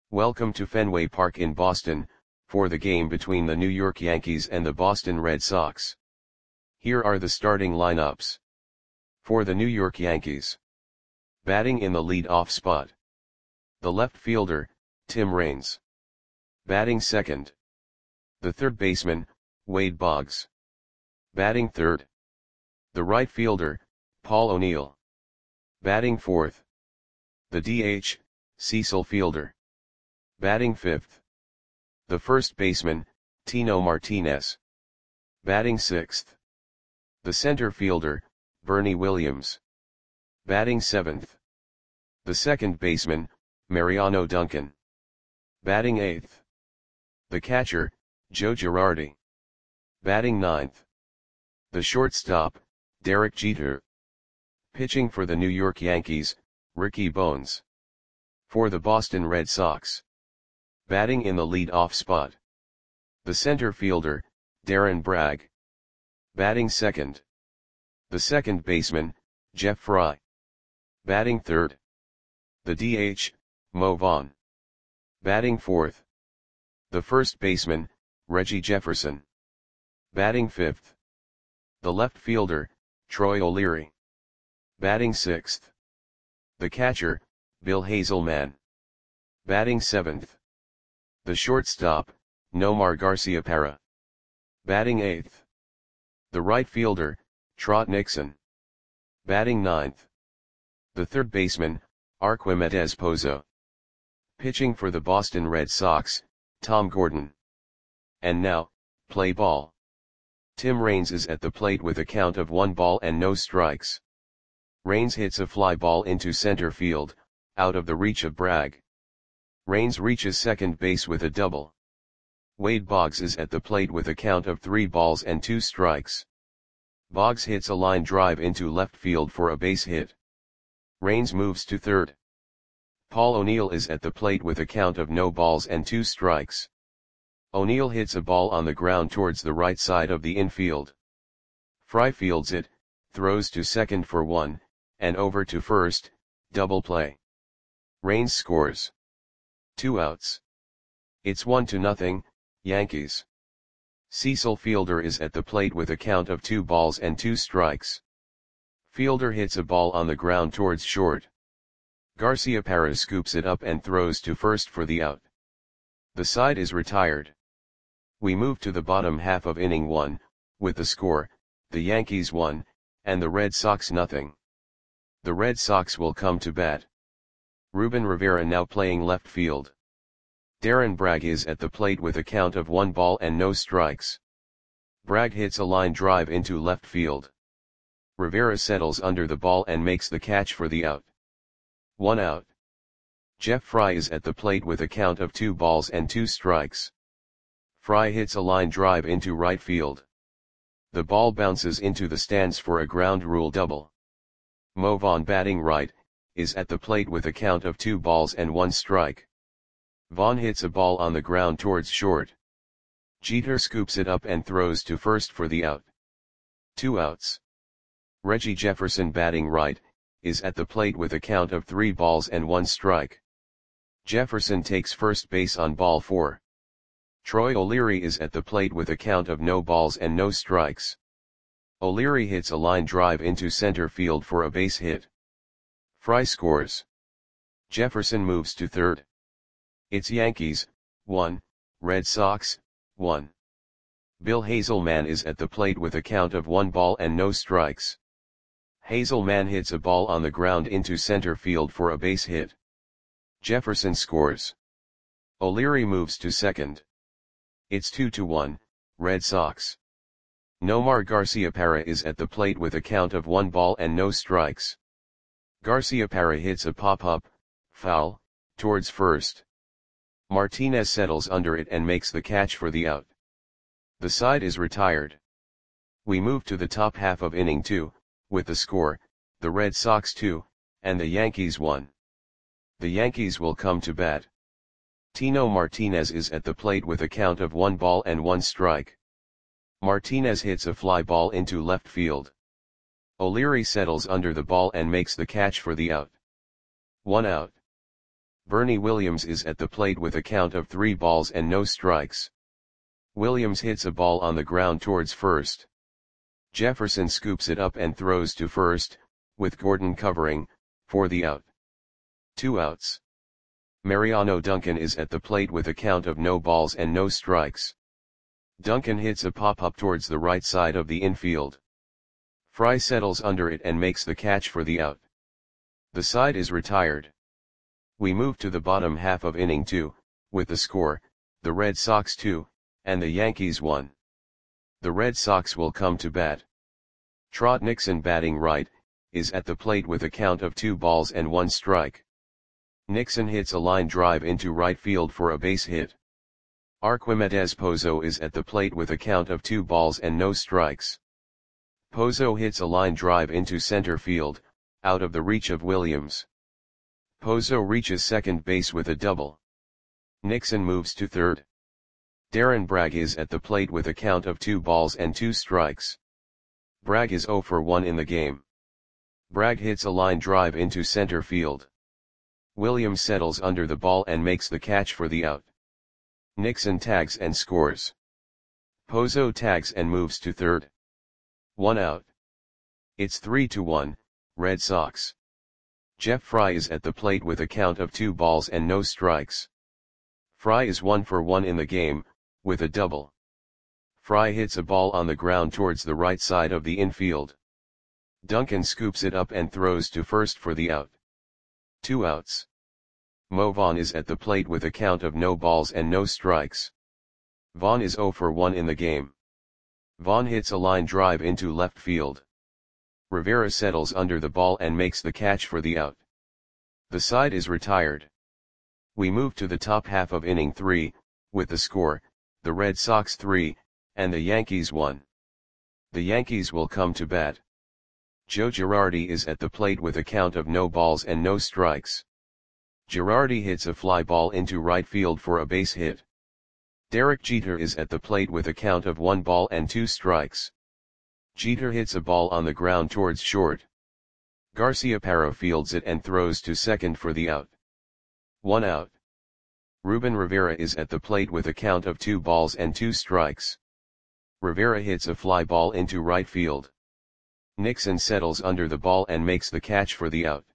Welcome to Fenway Park in Boston, for the game between the New York Yankees and the Boston Red Sox. Here are the starting lineups. For the New York Yankees. Batting in the lead-off spot. The left fielder, Tim Raines. Batting second. The third baseman, Wade Boggs. Batting third. The right fielder, Paul O'Neill. Batting fourth. The DH, Cecil Fielder. Batting fifth. The first baseman, Tino Martinez. Batting sixth. The center fielder, Bernie Williams. Batting seventh. The second baseman, Mariano Duncan. Batting eighth. The catcher, Joe Girardi. Batting ninth. The shortstop, Derek Jeter. Pitching for the New York Yankees, Ricky Bones. For the Boston Red Sox. Batting in the lead-off spot. The center fielder, Darren Bragg. Batting second. The second baseman, Jeff Fry. Batting third. The DH, Mo Vaughn. Batting fourth. The first baseman, Reggie Jefferson. Batting fifth. The left fielder, Troy O'Leary. Batting sixth. The catcher, Bill Hazelman. Batting seventh. The shortstop, Nomar Garciaparra. Batting eighth. The right fielder, Trot Nixon. Batting ninth. The third baseman, Arquimedes Pozo. Pitching for the Boston Red Sox, Tom Gordon. And now, play ball. Tim Raines is at the plate with a count of 1 ball and no strikes. Raines hits a fly ball into center field, out of the reach of Bragg. Raines reaches second base with a double. Wade Boggs is at the plate with a count of 3 balls and 2 strikes. Boggs hits a line drive into left field for a base hit. Raines moves to third. Paul O'Neill is at the plate with a count of no balls and 2 strikes. O'Neill hits a ball on the ground towards the right side of the infield. Fry fields it, throws to second for 1, and over to first, double play. Raines scores. 2 outs. It's 1-0, Yankees. Cecil Fielder is at the plate with a count of 2 balls and 2 strikes. Fielder hits a ball on the ground towards short. Garciaparra scoops it up and throws to first for the out. The side is retired. We move to the bottom half of inning 1, with the score, the Yankees 1, and the Red Sox 0. The Red Sox will come to bat. Ruben Rivera now playing left field. Darren Bragg is at the plate with a count of 1 ball and no strikes. Bragg hits a line drive into left field. Rivera settles under the ball and makes the catch for the out. 1 out. Jeff Fry is at the plate with a count of 2 balls and 2 strikes. Fry hits a line drive into right field. The ball bounces into the stands for a ground rule double. Mo Vaughn, batting right, is at the plate with a count of 2 balls and 1 strike. Vaughn hits a ball on the ground towards short. Jeter scoops it up and throws to first for the out. 2 outs. Reggie Jefferson, batting right, is at the plate with a count of 3 balls and 1 strike. Jefferson takes first base on ball 4. Troy O'Leary is at the plate with a count of no balls and no strikes. O'Leary hits a line drive into center field for a base hit. Fry scores. Jefferson moves to third. It's Yankees 1, Red Sox 1. Bill Hazelman is at the plate with a count of 1 ball and no strikes. Hazelman hits a ball on the ground into center field for a base hit. Jefferson scores. O'Leary moves to second. It's 2-1, Red Sox. Nomar Garciaparra is at the plate with a count of 1 ball and no strikes. Garciaparra hits a pop-up, foul, towards first. Martinez settles under it and makes the catch for the out. The side is retired. We move to the top half of inning 2, with the score, the Red Sox 2, and the Yankees 1. The Yankees will come to bat. Tino Martinez is at the plate with a count of 1 ball and 1 strike. Martinez hits a fly ball into left field. O'Leary settles under the ball and makes the catch for the out. 1 out. Bernie Williams is at the plate with a count of 3 balls and no strikes. Williams hits a ball on the ground towards first. Jefferson scoops it up and throws to first, with Gordon covering, for the out. 2 outs. Mariano Duncan is at the plate with a count of no balls and no strikes. Duncan hits a pop-up towards the right side of the infield. Fry settles under it and makes the catch for the out. The side is retired. We move to the bottom half of inning 2, with the score, the Red Sox 2, and the Yankees 1. The Red Sox will come to bat. Trot Nixon, batting right, is at the plate with a count of 2 balls and 1 strike. Nixon hits a line drive into right field for a base hit. Arquimedes Pozo is at the plate with a count of 2 balls and no strikes. Pozo hits a line drive into center field, out of the reach of Williams. Pozo reaches second base with a double. Nixon moves to third. Darren Bragg is at the plate with a count of 2 balls and 2 strikes. Bragg is 0 for 1 in the game. Bragg hits a line drive into center field. Williams settles under the ball and makes the catch for the out. Nixon tags and scores. Pozo tags and moves to third. 1 out. It's 3-1, Red Sox. Jeff Fry is at the plate with a count of 2 balls and no strikes. Fry is 1 for 1 in the game, with a double. Fry hits a ball on the ground towards the right side of the infield. Duncan scoops it up and throws to first for the out. 2 outs. Mo Vaughn is at the plate with a count of no balls and no strikes. Vaughn is 0 for 1 in the game. Vaughn hits a line drive into left field. Rivera settles under the ball and makes the catch for the out. The side is retired. We move to the top half of inning 3, with the score, the Red Sox 3, and the Yankees 1. The Yankees will come to bat. Joe Girardi is at the plate with a count of no balls and no strikes. Girardi hits a fly ball into right field for a base hit. Derek Jeter is at the plate with a count of 1 ball and 2 strikes. Jeter hits a ball on the ground towards short. Garciaparra fields it and throws to second for the out. 1 out. Ruben Rivera is at the plate with a count of 2 balls and 2 strikes. Rivera hits a fly ball into right field. Nixon settles under the ball and makes the catch for the out.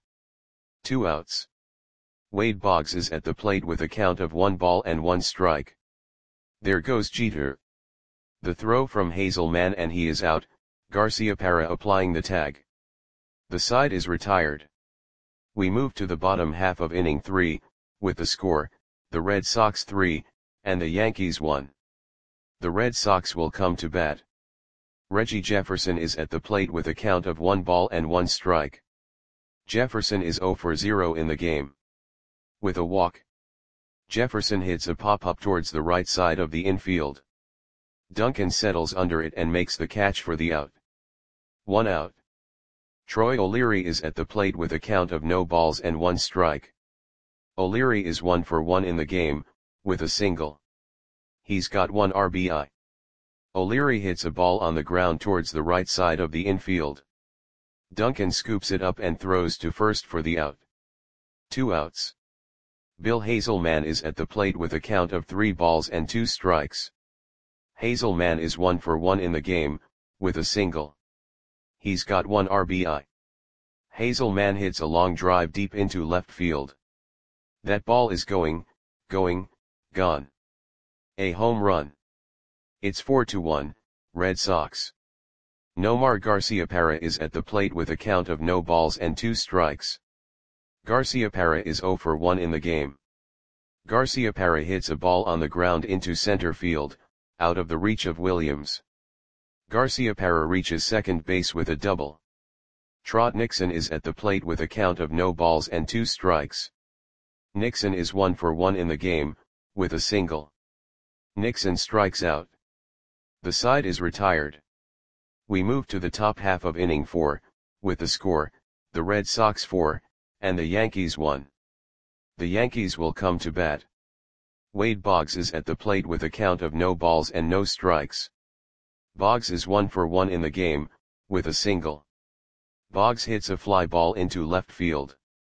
2 outs. Wade Boggs is at the plate with a count of 1 ball and 1 strike. There goes Jeter. The throw from Hazelman and he is out, Garciaparra applying the tag. The side is retired. We move to the bottom half of inning 3, with the score, the Red Sox 3, and the Yankees 1. The Red Sox will come to bat. Reggie Jefferson is at the plate with a count of 1 ball and 1 strike. Jefferson is 0 for 0 in the game. With a walk. Jefferson hits a pop-up towards the right side of the infield. Duncan settles under it and makes the catch for the out. 1 out. Troy O'Leary is at the plate with a count of no balls and 1 strike. O'Leary is 1 for 1 in the game, with a single. He's got 1 RBI. O'Leary hits a ball on the ground towards the right side of the infield. Duncan scoops it up and throws to first for the out. 2 outs. Bill Hazelman is at the plate with a count of 3 balls and 2 strikes. Hazelman is 1 for 1 in the game, with a single. He's got 1 RBI. Hazelman hits a long drive deep into left field. That ball is gone. A home run. It's 4-1, Red Sox. Nomar Garciaparra is at the plate with a count of no balls and 2 strikes. Garciaparra is 0 for 1 in the game. Garciaparra hits a ball on the ground into center field, out of the reach of Williams. Garciaparra reaches second base with a double. Trot Nixon is at the plate with a count of no balls and 2 strikes. Nixon is 1 for 1 in the game, with a single. Nixon strikes out. The side is retired. We move to the top half of inning 4, with the score, the Red Sox 4, and the Yankees 1. The Yankees will come to bat. Wade Boggs is at the plate with a count of no balls and no strikes. Boggs is 1 for 1 in the game, with a single. Boggs hits a fly ball into left field.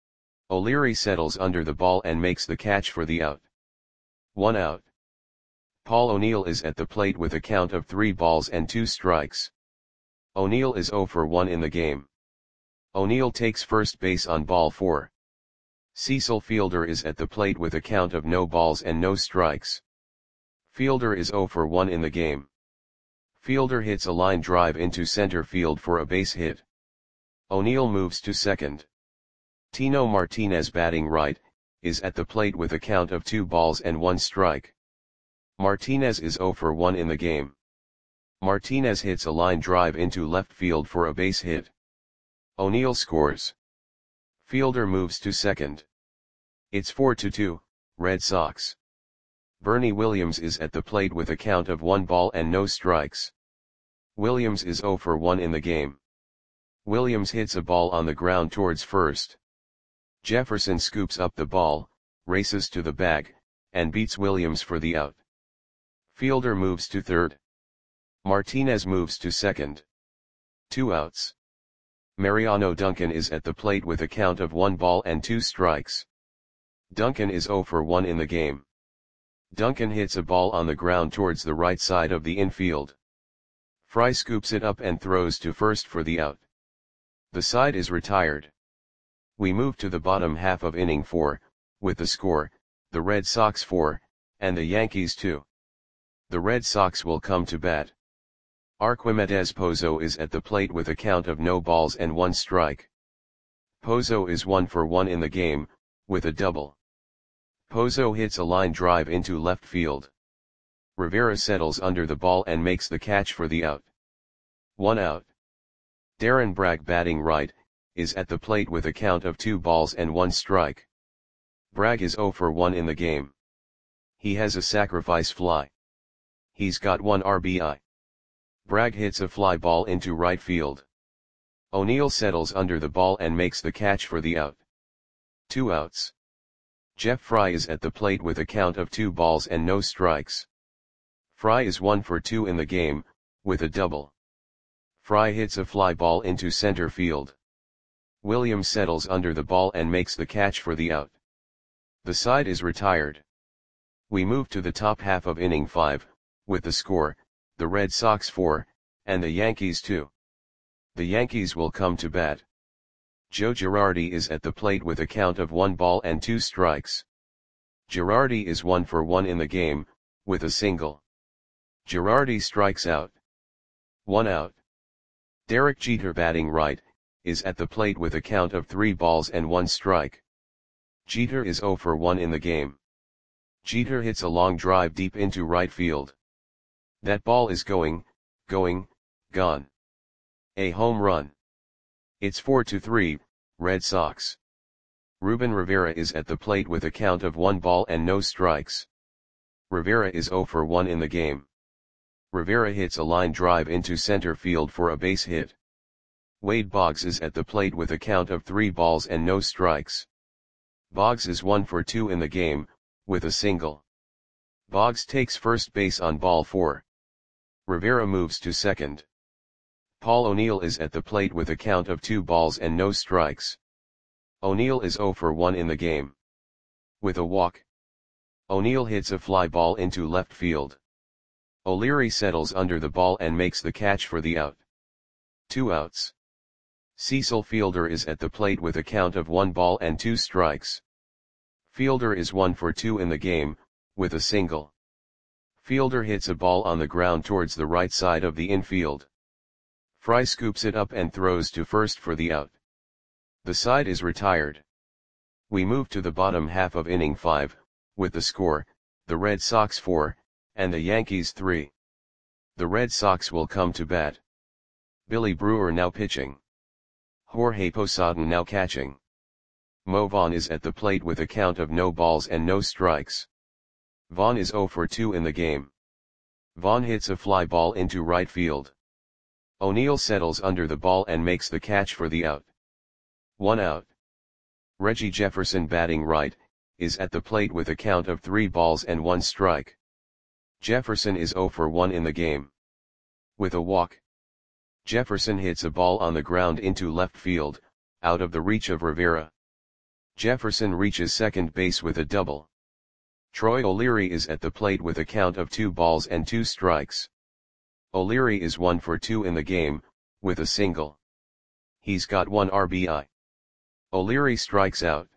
O'Leary settles under the ball and makes the catch for the out. 1 out. Paul O'Neill is at the plate with a count of 3 balls and 2 strikes. O'Neill is 0 for 1 in the game. O'Neill takes first base on ball 4. Cecil Fielder is at the plate with a count of no balls and no strikes. Fielder is 0 for 1 in the game. Fielder hits a line drive into center field for a base hit. O'Neill moves to second. Tino Martinez, batting right, is at the plate with a count of 2 balls and 1 strike. Martinez is 0 for 1 in the game. Martinez hits a line drive into left field for a base hit. O'Neill scores. Fielder moves to second. It's 4-2, Red Sox. Bernie Williams is at the plate with a count of 1 ball and no strikes. Williams is 0 for 1 in the game. Williams hits a ball on the ground towards first. Jefferson scoops up the ball, races to the bag, and beats Williams for the out. Fielder moves to third. Martinez moves to second. 2 outs. Mariano Duncan is at the plate with a count of 1 ball and 2 strikes. Duncan is 0 for 1 in the game. Duncan hits a ball on the ground towards the right side of the infield. Fry scoops it up and throws to first for the out. The side is retired. We move to the bottom half of inning 4, with the score, the Red Sox 4, and the Yankees 2. The Red Sox will come to bat. Arquimedes Pozo is at the plate with a count of no balls and 1 strike. Pozo is 1 for 1 in the game, with a double. Pozo hits a line drive into left field. Rivera settles under the ball and makes the catch for the out. 1 out. Darren Bragg, batting right, is at the plate with a count of 2 balls and 1 strike. Bragg is 0 for 1 in the game. He has a sacrifice fly. He's got 1 RBI. Bragg hits a fly ball into right field. O'Neill settles under the ball and makes the catch for the out. 2 outs. Jeff Fry is at the plate with a count of 2 balls and no strikes. Fry is 1 for 2 in the game, with a double. Fry hits a fly ball into center field. Williams settles under the ball and makes the catch for the out. The side is retired. We move to the top half of inning 5, with the score, the Red Sox 4, and the Yankees 2. The Yankees will come to bat. Joe Girardi is at the plate with a count of 1 ball and 2 strikes. Girardi is 1 for 1 in the game, with a single. Girardi strikes out. 1 out. Derek Jeter, batting right, is at the plate with a count of 3 balls and 1 strike. Jeter is 0 for 1 in the game. Jeter hits a long drive deep into right field. That ball is gone. A home run. It's 4-3, Red Sox. Ruben Rivera is at the plate with a count of 1 ball and no strikes. Rivera is 0 for 1 in the game. Rivera hits a line drive into center field for a base hit. Wade Boggs is at the plate with a count of 3 balls and no strikes. Boggs is 1 for 2 in the game, with a single. Boggs takes first base on ball 4. Rivera moves to second. Paul O'Neill is at the plate with a count of 2 balls and no strikes. O'Neill is 0 for 1 in the game. With a walk. O'Neill hits a fly ball into left field. O'Leary settles under the ball and makes the catch for the out. 2 outs. Cecil Fielder is at the plate with a count of 1 ball and 2 strikes. Fielder is 1 for 2 in the game, with a single. Fielder hits a ball on the ground towards the right side of the infield. Fry scoops it up and throws to first for the out. The side is retired. We move to the bottom half of inning 5, with the score, the Red Sox 4, and the Yankees 3. The Red Sox will come to bat. Billy Brewer now pitching. Jorge Posada now catching. Mo Vaughn is at the plate with a count of no balls and no strikes. Vaughn is 0 for 2 in the game. Vaughn hits a fly ball into right field. O'Neill settles under the ball and makes the catch for the out. 1 out. Reggie Jefferson, batting right, is at the plate with a count of 3 balls and 1 strike. Jefferson is 0 for 1 in the game. With a walk. Jefferson hits a ball on the ground into left field, out of the reach of Rivera. Jefferson reaches second base with a double. Troy O'Leary is at the plate with a count of 2 balls and 2 strikes. O'Leary is 1 for 2 in the game, with a single. He's got 1 RBI. O'Leary strikes out.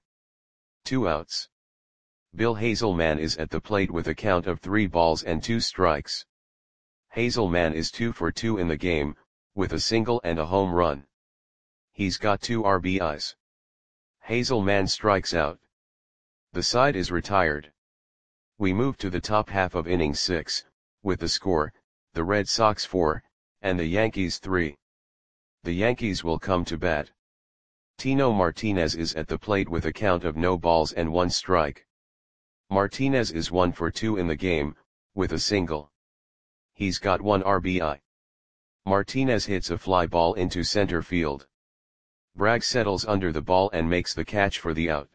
2 outs. Bill Hazelman is at the plate with a count of 3 balls and 2 strikes. Hazelman is 2 for 2 in the game, with a single and a home run. He's got 2 RBIs. Hazelman strikes out. The side is retired. We move to the top half of inning 6, with the score, the Red Sox 4, and the Yankees 3. The Yankees will come to bat. Tino Martinez is at the plate with a count of no balls and 1 strike. Martinez is 1 for 2 in the game, with a single. He's got 1 RBI. Martinez hits a fly ball into center field. Bragg settles under the ball and makes the catch for the out.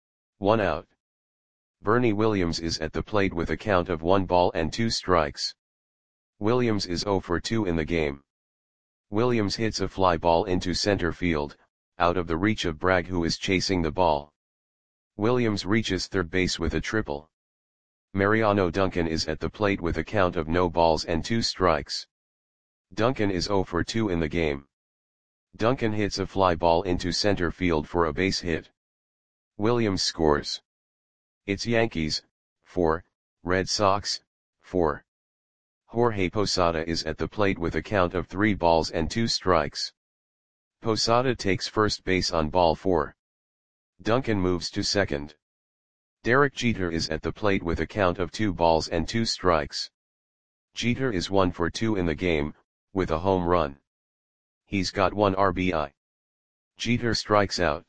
1 out. Bernie Williams is at the plate with a count of 1 ball and 2 strikes. Williams is 0 for 2 in the game. Williams hits a fly ball into center field, out of the reach of Bragg, who is chasing the ball. Williams reaches third base with a triple. Mariano Duncan is at the plate with a count of no balls and 2 strikes. Duncan is 0 for 2 in the game. Duncan hits a fly ball into center field for a base hit. Williams scores. It's Yankees, 4, Red Sox, 4. Jorge Posada is at the plate with a count of 3 balls and 2 strikes. Posada takes first base on ball 4. Duncan moves to second. Derek Jeter is at the plate with a count of 2 balls and 2 strikes. Jeter is 1 for 2 in the game, with a home run. He's got 1 RBI. Jeter strikes out.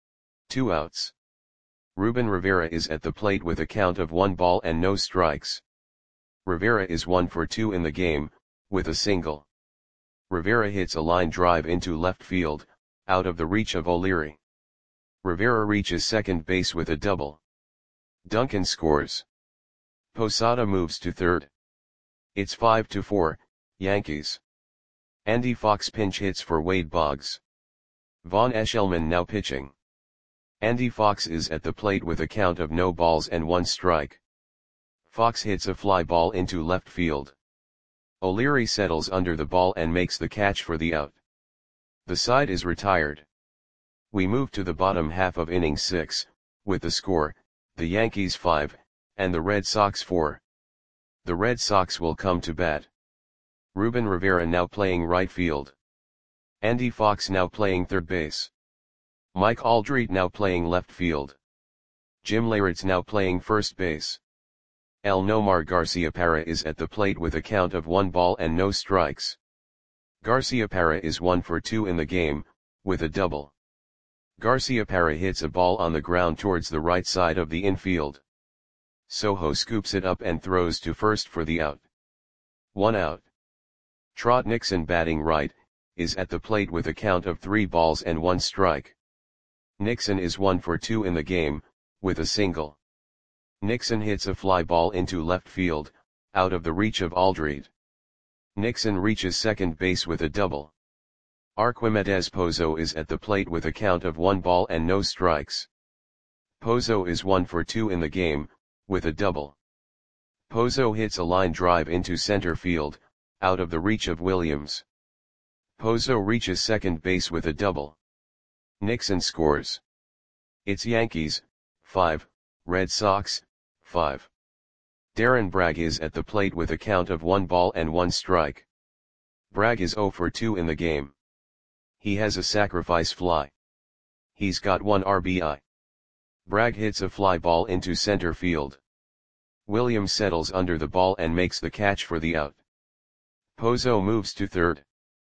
2 outs. Ruben Rivera is at the plate with a count of 1 ball and no strikes. Rivera is 1 for 2 in the game, with a single. Rivera hits a line drive into left field, out of the reach of O'Leary. Rivera reaches second base with a double. Duncan scores. Posada moves to third. It's 5-4, Yankees. Andy Fox pinch hits for Wade Boggs. Vaughn Eshelman now pitching. Andy Fox is at the plate with a count of no balls and 1 strike. Fox hits a fly ball into left field. O'Leary settles under the ball and makes the catch for the out. The side is retired. We move to the bottom half of inning 6, with the score, the Yankees 5, and the Red Sox 4. The Red Sox will come to bat. Ruben Rivera now playing right field. Andy Fox now playing third base. Mike Aldrete now playing left field. Jim Leyritz now playing first base. Elnomar Garciaparra is at the plate with a count of 1 ball and no strikes. Garciaparra is 1 for 2 in the game, with a double. Garciaparra hits a ball on the ground towards the right side of the infield. Soho scoops it up and throws to first for the out. 1 out. Trot Nixon batting right, is at the plate with a count of 3 balls and 1 strike. Nixon is 1 for 2 in the game, with a single. Nixon hits a fly ball into left field, out of the reach of Aldrete. Nixon reaches second base with a double. Arquimedes Pozo is at the plate with a count of 1 ball and no strikes. Pozo is 1 for 2 in the game, with a double. Pozo hits a line drive into center field, out of the reach of Williams. Pozo reaches second base with a double. Nixon scores. It's Yankees, 5, Red Sox, 5. Darren Bragg is at the plate with a count of 1 ball and 1 strike. Bragg is 0 for 2 in the game. He has a sacrifice fly. He's got 1 RBI. Bragg hits a fly ball into center field. Williams settles under the ball and makes the catch for the out. Pozo moves to third.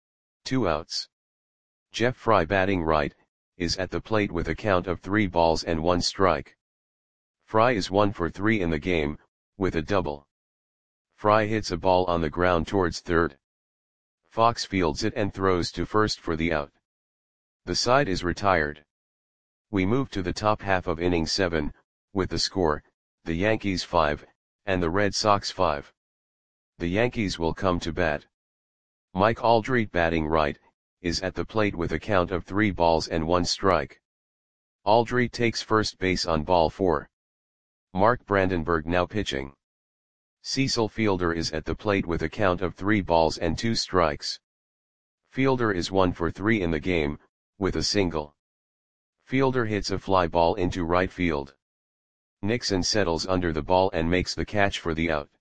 2 outs. Jeff Fry batting right, is at the plate with a count of 3 balls and 1 strike. Fry is 1 for 3 in the game, with a double. Fry hits a ball on the ground towards third. Fox fields it and throws to first for the out. The side is retired. We move to the top half of inning 7, with the score, the Yankees 5, and the Red Sox 5. The Yankees will come to bat. Mike Aldrete batting right, is at the plate with a count of 3 balls and 1 strike. Aldrete takes first base on ball 4. Mark Brandenburg now pitching. Cecil Fielder is at the plate with a count of 3 balls and 2 strikes. Fielder is 1 for 3 in the game, with a single. Fielder hits a fly ball into right field. Nixon settles under the ball and makes the catch for the out.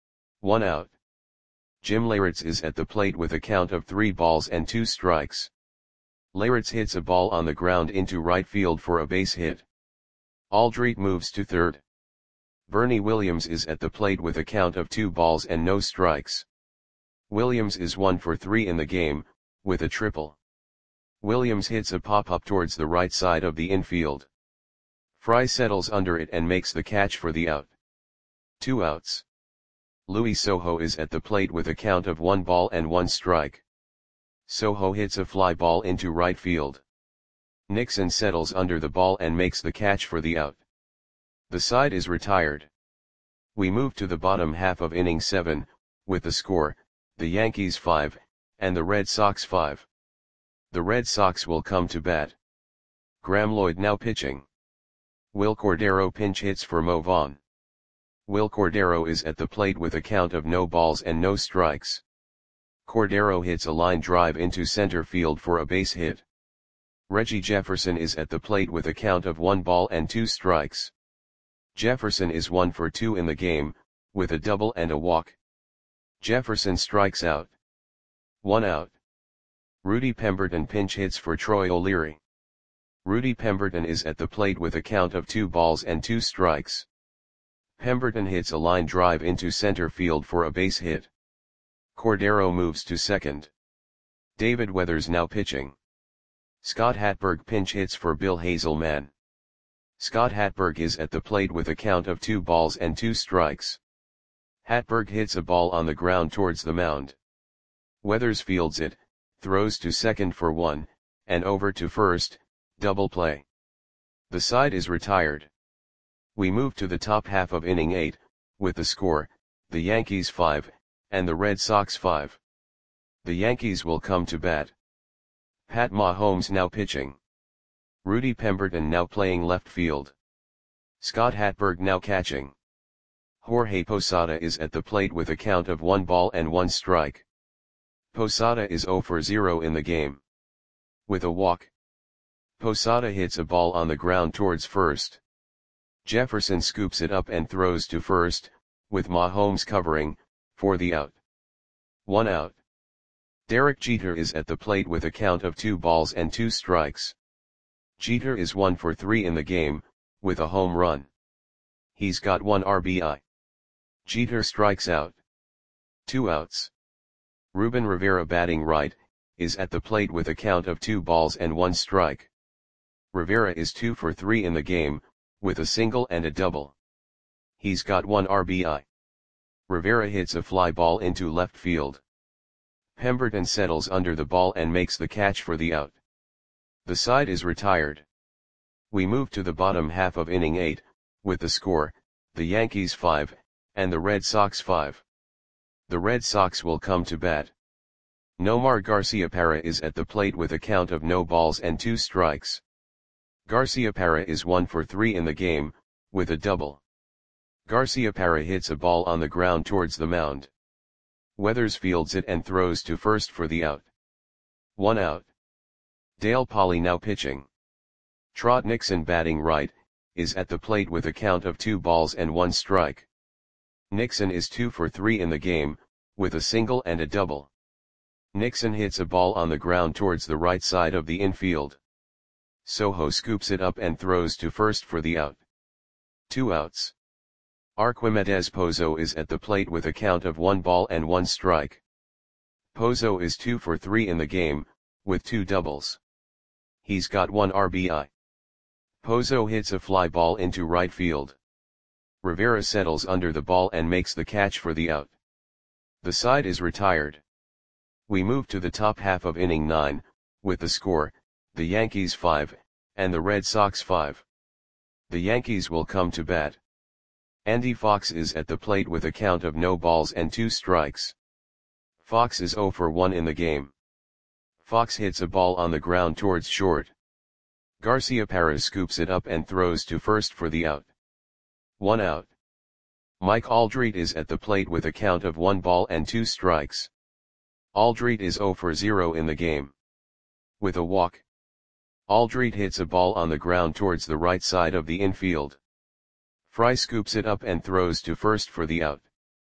1 out. Jim Leyritz is at the plate with a count of 3 balls and 2 strikes. Leyritz hits a ball on the ground into right field for a base hit. Aldrete moves to third. Bernie Williams is at the plate with a count of 2 balls and no strikes. Williams is 1 for 3 in the game, with a triple. Williams hits a pop-up towards the right side of the infield. Fry settles under it and makes the catch for the out. 2 outs. Louis Soho is at the plate with a count of 1 ball and 1 strike. Soho hits a fly ball into right field. Nixon settles under the ball and makes the catch for the out. The side is retired. We move to the bottom half of inning 7, with the score, the Yankees 5, and the Red Sox 5. The Red Sox will come to bat. Graeme Lloyd now pitching. Will Cordero pinch hits for Mo Vaughn. Will Cordero is at the plate with a count of no balls and no strikes. Cordero hits a line drive into center field for a base hit. Reggie Jefferson is at the plate with a count of 1 ball and 2 strikes. Jefferson is 1 for 2 in the game, with a double and a walk. Jefferson strikes out. 1 out. Rudy Pemberton pinch hits for Troy O'Leary. Rudy Pemberton is at the plate with a count of 2 balls and 2 strikes. Pemberton hits a line drive into center field for a base hit. Cordero moves to second. David Weathers now pitching. Scott Hatberg pinch hits for Bill Hazelman. Scott Hatberg is at the plate with a count of 2 balls and 2 strikes. Hatberg hits a ball on the ground towards the mound. Weathers fields it, throws to second for 1, and over to first, double play. The side is retired. We move to the top half of inning 8, with the score, the Yankees 5, and the Red Sox 5. The Yankees will come to bat. Pat Mahomes now pitching. Rudy Pemberton now playing left field. Scott Hatberg now catching. Jorge Posada is at the plate with a count of 1 ball and 1 strike. Posada is 0 for 0 in the game. With a walk. Posada hits a ball on the ground towards first. Jefferson scoops it up and throws to first, with Mahomes covering, for the out. 1 out. Derek Jeter is at the plate with a count of 2 balls and 2 strikes. Jeter is 1 for 3 in the game, with a home run. He's got 1 RBI. Jeter strikes out. 2 outs. Ruben Rivera batting right, is at the plate with a count of 2 balls and 1 strike. Rivera is 2 for 3 in the game, with a single and a double. He's got 1 RBI. Rivera hits a fly ball into left field. Pemberton settles under the ball and makes the catch for the out. The side is retired. We move to the bottom half of inning 8, with the score, the Yankees 5, and the Red Sox 5. The Red Sox will come to bat. Nomar Garciaparra is at the plate with a count of no balls and 2 strikes. Garciaparra is 1 for 3 in the game, with a double. Garciaparra hits a ball on the ground towards the mound. Weathers fields it and throws to first for the out. 1 out. Dale Pauley now pitching. Trot Nixon batting right, is at the plate with a count of 2 balls and 1 strike. Nixon is 2 for 3 in the game, with a single and a double. Nixon hits a ball on the ground towards the right side of the infield. Soho scoops it up and throws to first for the out. 2 outs. Arquimedes Pozo is at the plate with a count of 1 ball and 1 strike. Pozo is 2 for 3 in the game, with 2 doubles. He's got 1 RBI. Pozo hits a fly ball into right field. Rivera settles under the ball and makes the catch for the out. The side is retired. We move to the top half of inning 9, with the score, the Yankees 5, and the Red Sox 5. The Yankees will come to bat. Andy Fox is at the plate with a count of no balls and 2 strikes. Fox is 0 for 1 in the game. Fox hits a ball on the ground towards short. Garcia Perez scoops it up and throws to first for the out. 1 out. Mike Aldrete is at the plate with a count of 1 ball and 2 strikes. Aldrete is 0 for 0 in the game. With a walk, Aldrete hits a ball on the ground towards the right side of the infield. Fry scoops it up and throws to first for the out.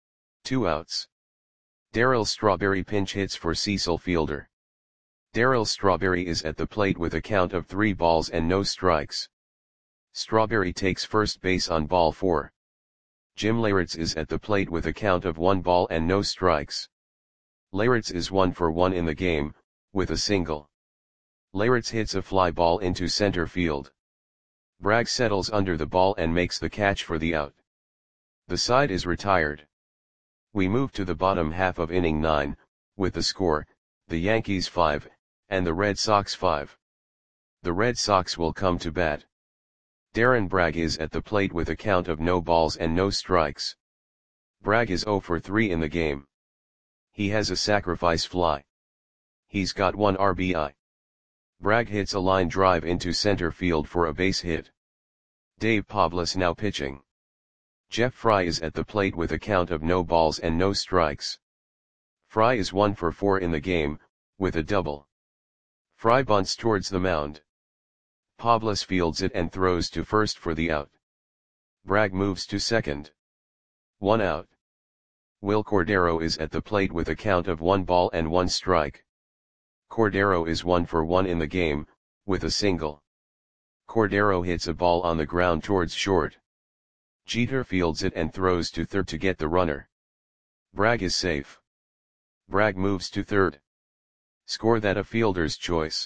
2 outs. Darryl Strawberry pinch hits for Cecil Fielder. Darryl Strawberry is at the plate with a count of 3 balls and no strikes. Strawberry takes first base on ball 4. Jim Leyritz is at the plate with a count of 1 ball and no strikes. Leyritz is 1 for 1 in the game, with a single. Leyritz hits a fly ball into center field. Bragg settles under the ball and makes the catch for the out. The side is retired. We move to the bottom half of inning 9, with the score, the Yankees 5, and the Red Sox 5. The Red Sox will come to bat. Darren Bragg is at the plate with a count of no balls and no strikes. Bragg is 0 for 3 in the game. He has a sacrifice fly. He's got 1 RBI. Bragg hits a line drive into center field for a base hit. Dave Pablos now pitching. Jeff Fry is at the plate with a count of no balls and no strikes. Fry is 1 for 4 in the game, with a double. Fry bunts towards the mound. Pablos fields it and throws to first for the out. Bragg moves to second. 1 out. Will Cordero is at the plate with a count of 1 ball and 1 strike. Cordero is 1 for 1 in the game, with a single. Cordero hits a ball on the ground towards short. Jeter fields it and throws to third to get the runner. Bragg is safe. Bragg moves to third. Score that a fielder's choice.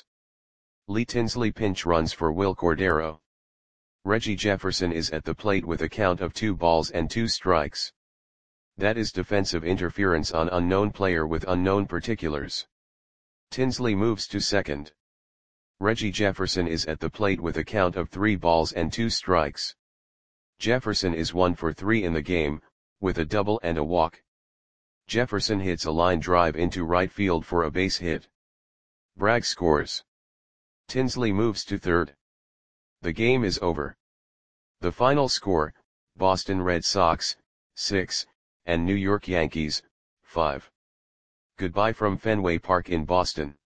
Lee Tinsley pinch runs for Will Cordero. Reggie Jefferson is at the plate with a count of 2 balls and 2 strikes. That is defensive interference on unknown player with unknown particulars. Tinsley moves to second. Reggie Jefferson is at the plate with a count of 3 balls and 2 strikes. Jefferson is 1 for 3 in the game, with a double and a walk. Jefferson hits a line drive into right field for a base hit. Bragg scores. Tinsley moves to third. The game is over. The final score, Boston Red Sox, 6, and New York Yankees, 5. Goodbye from Fenway Park in Boston.